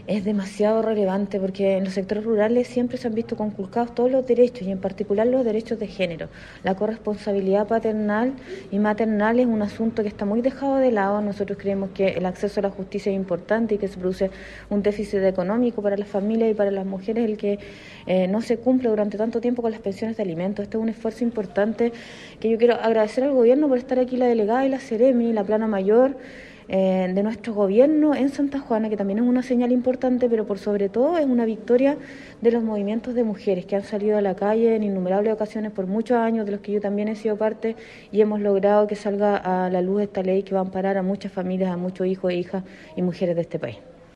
Es demasiado relevante porque en los sectores rurales siempre se han visto conculcados todos los derechos y en particular los derechos de género. La corresponsabilidad paternal y maternal es un asunto que está muy dejado de lado. Nosotros creemos que el acceso a la justicia es importante y que se produce un déficit económico para las familias y para las mujeres el que no se cumple durante tanto tiempo con las pensiones de alimentos. Este es un esfuerzo importante que yo quiero agradecer al gobierno por estar aquí, la delegada y la Seremi, la plana mayor de nuestro gobierno en Santa Juana, que también es una señal importante, pero por sobre todo es una victoria de los movimientos de mujeres que han salido a la calle en innumerables ocasiones por muchos años, de los que yo también he sido parte, y hemos logrado que salga a la luz esta ley que va a amparar a muchas familias, a muchos hijos e hijas y mujeres de este país.